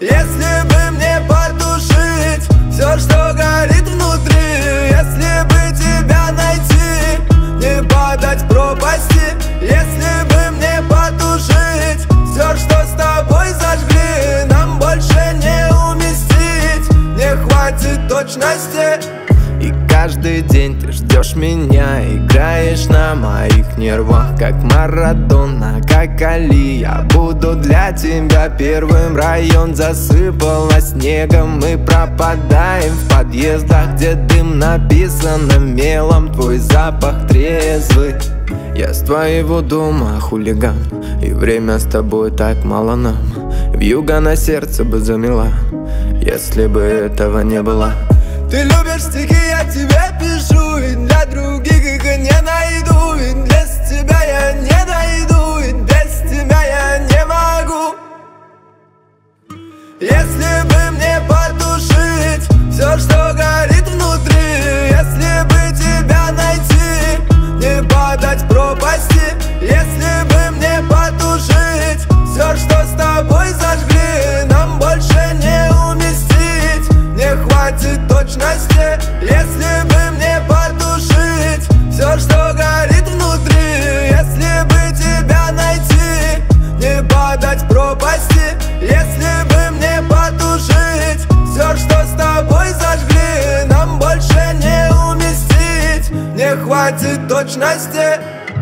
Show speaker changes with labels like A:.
A: Если бы мне потушить все, что горит внутри, если бы тебя найти, не падать в пропасти. Если бы мне потушить все, что с тобой зажгли, нам больше не уместить, не хватит точности. И каждый день ты ждешь меня, играешь на моих нервах, как Марадона, как Али. Я буду для тебя первым. Район засыпало снегом, мы пропадаем в подъездах, где дым написано мелом, твой запах трезвый. Я с твоего дома хулиган, и время с тобой так мало нам. Вьюга на сердце бы замела, если бы этого не было.
B: Ты любишь стихи, я тебе пишу, и для других их не найду, и без тебя я не дойду, и без тебя я не могу.
A: Если бы мне потушить все, что горит внутри, если бы тебя найти, не падать в пропасти. Если бы мне потушить все, что с тобой зажгли, нам больше не уместить, не хватит точности. Если бы мне потушить все, что горит внутри, если бы тебя найти, не падать в пропасти. Если бы мне потушить все, что с тобой зажгли, нам больше не уместить, не хватит точности.